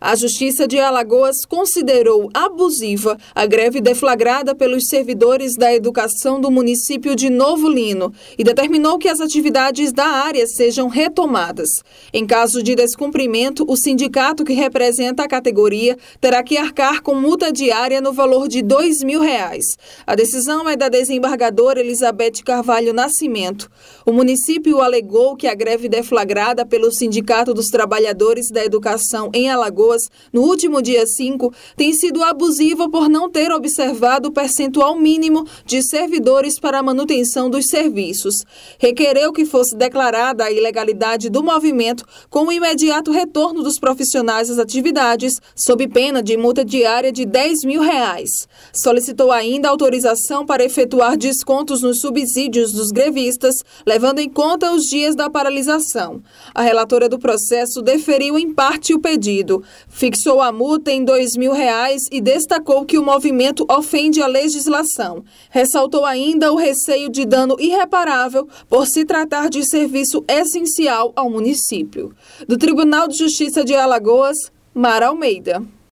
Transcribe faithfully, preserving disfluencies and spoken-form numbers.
A Justiça de Alagoas considerou abusiva a greve deflagrada pelos servidores da educação do município de Novo Lino e determinou que as atividades da área sejam retomadas. Em caso de descumprimento, o sindicato que representa a categoria terá que arcar com multa diária no valor de dois mil reais. A decisão é da desembargadora Elizabeth Carvalho Nascimento. O município alegou que a greve deflagrada pelo Sindicato dos Trabalhadores da Educação em Alagoas no último dia cinco, tem sido abusiva por não ter observado o percentual mínimo de servidores para a manutenção dos serviços. Requereu que fosse declarada a ilegalidade do movimento com o imediato retorno dos profissionais às atividades, sob pena de multa diária de dez mil reais. Solicitou ainda autorização para efetuar descontos nos subsídios dos grevistas, levando em conta os dias da paralisação. A relatora do processo deferiu em parte o pedido. Fixou a multa em dois mil reais e destacou que o movimento ofende a legislação. Ressaltou ainda o receio de dano irreparável por se tratar de serviço essencial ao município. Do Tribunal de Justiça de Alagoas, Mara Almeida.